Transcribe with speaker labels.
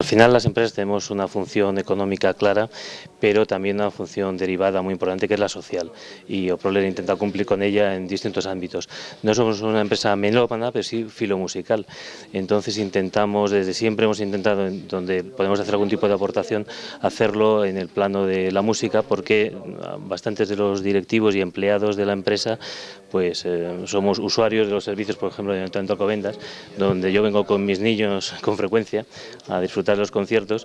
Speaker 1: Al final las empresas tenemos una función económica clara, pero también una función derivada muy importante que es la social, y Oproler intenta cumplir con ella en distintos ámbitos. No somos una empresa melómana, pero sí filomusical, entonces desde siempre hemos intentado, en donde podemos hacer algún tipo de aportación, hacerlo en el plano de la música, porque bastantes de los directivos y empleados de la empresa pues somos usuarios de los servicios, por ejemplo, del Ayuntamiento de Alcobendas, donde yo vengo con mis niños con frecuencia a disfrutar de los conciertos,